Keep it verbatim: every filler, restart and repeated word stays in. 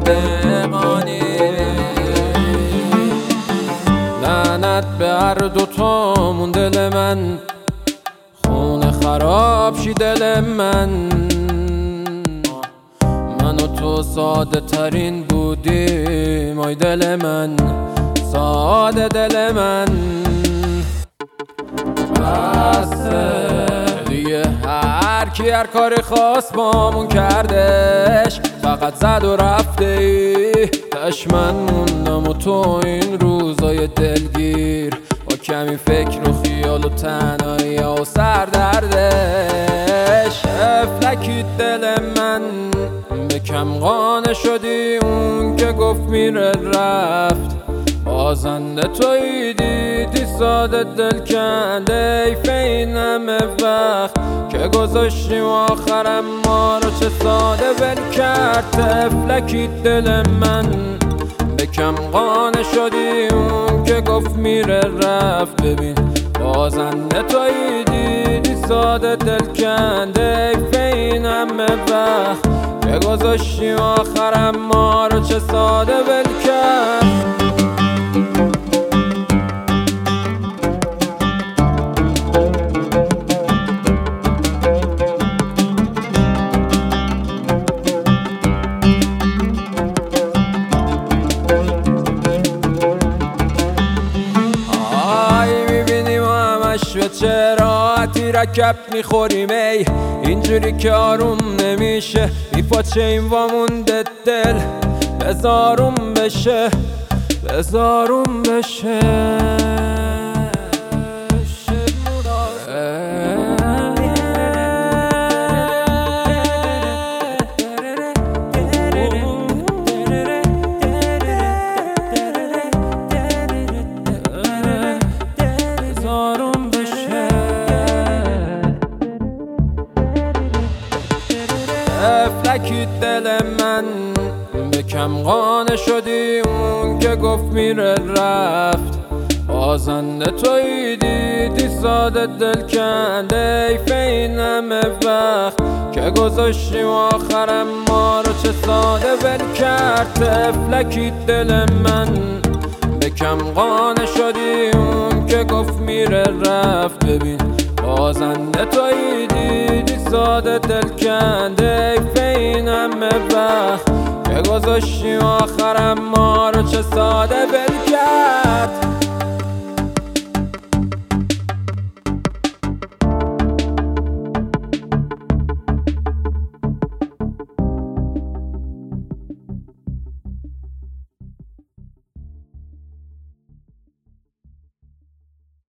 بمانی. لعنت به هر دوتامون دل من، خونه خراب شی دل من. من و تو ساده ترین بودیم آی دل من، ساده دل من. بسه دیگه هر کی هر کاری خواست بامون کردش، فقط زد و رفته ای تش من موندم و تو این روزای دلگیر، با کمی فکر و خیال و تنهایی و سردردش. افلکی دل من به کم قانع شدی، اون که گفت میره رفت، بازنده توی دیدی ساده دل کنده ایف این همه وقت که گذاشتیم آخرم ما رو چه ساده ول کرد. تفلکی دل من به کم قانع شدی، اون که گفت میره رفت، ببین بازنده توی دیدی ساده دل کنده ایف این همه وقت که گذاشتیم آخرم ما رو چه ساده ول کرد. به چه راحتی رکب میخوریم ای، اینجوری که آروم نمیشه، میپاچه این وامونده دل، بزاروم بشه بزاروم بشه. افلکی دل من به کم قانع شدی، اون که گفت میره رفت، بازنده توی دیدی ساده دل کنده ایف این همه وقت که گذاشتیم آخرم ما رو چه ساده ول کرد. افلکی دل من به کم قانع شدی، اون که گفت میره رفت، ببین بازنده توی دیدی ساده دل کنده ایف این همه وقت که گذاشتیم آخرم ما رو چه ساده ول کرد.